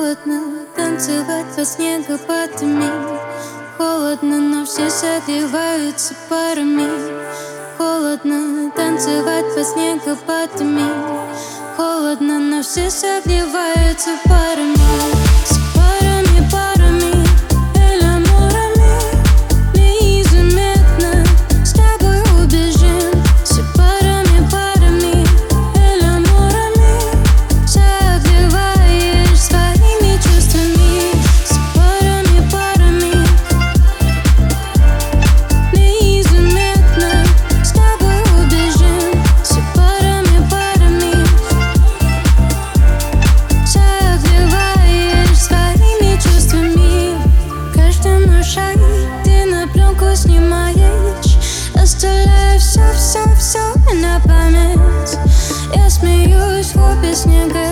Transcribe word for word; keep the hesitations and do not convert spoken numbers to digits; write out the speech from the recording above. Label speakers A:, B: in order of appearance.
A: Холодно танцевать под снегопадами. Холодно, но все согреваются парами. Холодно танцевать под снегопадами. Холодно, но все согреваются парами. С парами, парами, эль-амурами. Незаметно с тобой убежим. С парами, парами, эль-амурами. Согреваешь своими чувствами. С парами, парами. Незаметно с тобой убежим. С парами, парами. Согреваешь своими чувствами. Каждый мой шаг ты на пленку снимаешь. Оставляя все, все, все на память. Я смеюсь в купе снега